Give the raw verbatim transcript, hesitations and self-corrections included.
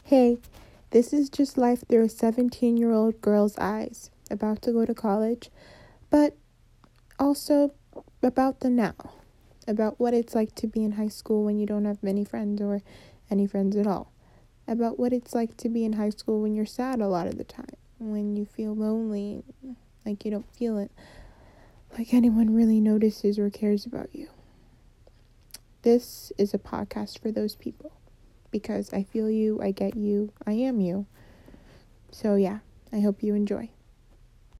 Hey, this is just life through a seventeen-year-old girl's eyes, about to go to college, but also about the now, about what it's like to be in high school when you don't have many friends or any friends at all, about what it's like to be in high school when you're sad a lot of the time, when you feel lonely, like you don't feel it, like anyone really notices or cares about you. This is a podcast for those people. Because I feel you, I get you, I am you. So yeah, I hope you enjoy.